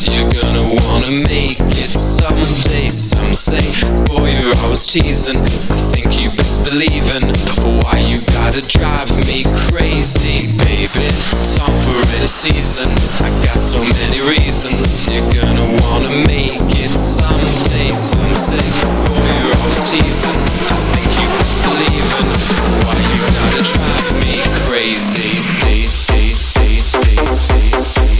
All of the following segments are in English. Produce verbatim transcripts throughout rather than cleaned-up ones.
you're gonna wanna make it someday. Some say, boy, you're always teasing. I think you best believing. Why you gotta drive me crazy, baby? Time for a season. I got so many reasons. You're gonna wanna make it someday. Some say, boy, you're always teasing. I think you best believing. Why you gotta drive me crazy? Hey, hey, hey, hey, hey, hey.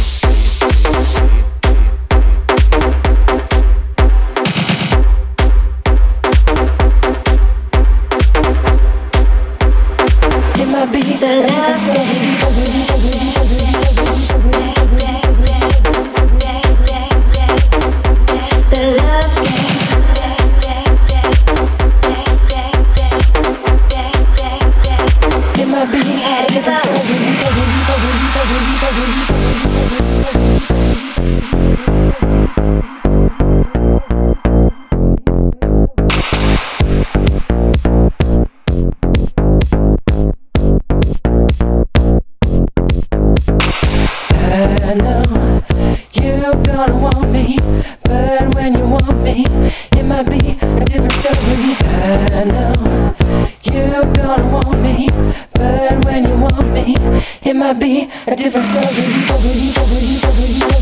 Be the last game. The last game. It might be a different story. I know you're gonna want me, but when you want me, it might be a different story. I know you're gonna want me, but when you want me, it might be a different story.